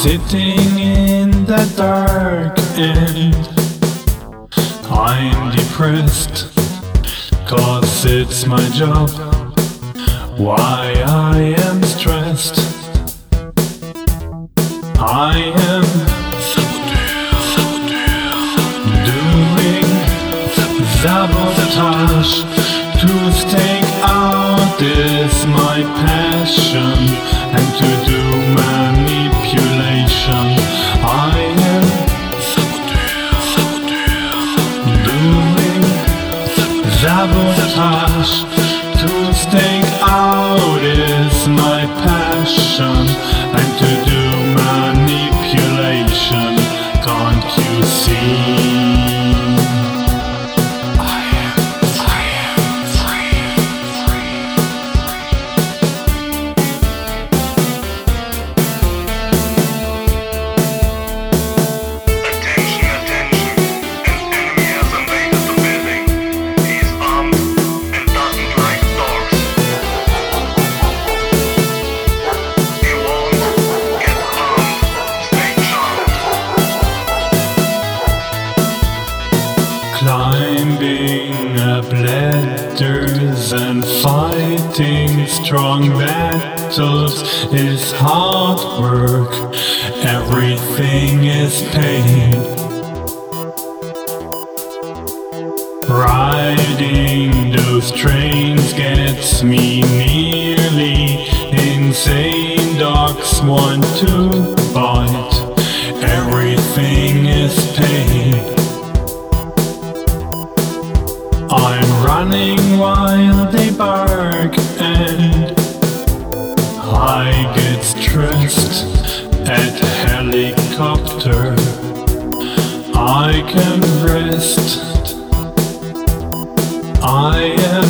sitting in the dark and I'm depressed, 'cause it's my job. Why I am stressed, I am doing sabotage. To stake out is my passion, and to do manipulation. I am doing sabotage. To stake out is my passion, and to do manipulation. Can't you see? Climbing up ladders and fighting strong battles is hard work. Everything is pain. Riding those trains gets me nearly insane. Dogs want to bite. Everything is pain. I'm running while they bark, and I get stressed at helicopter. I can rest. I am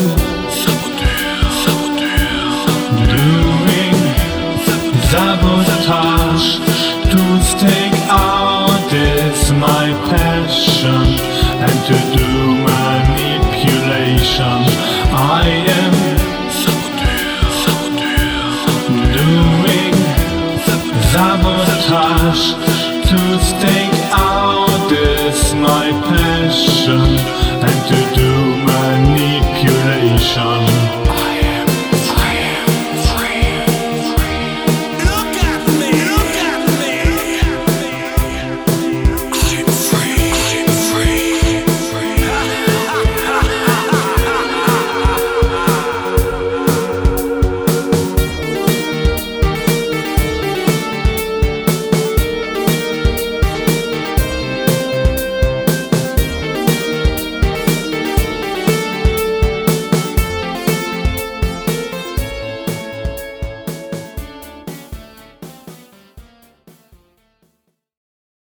doing sabotage. To stake out is my passion, and to do manipulation. I am doing sabotage. To stake out is my passion,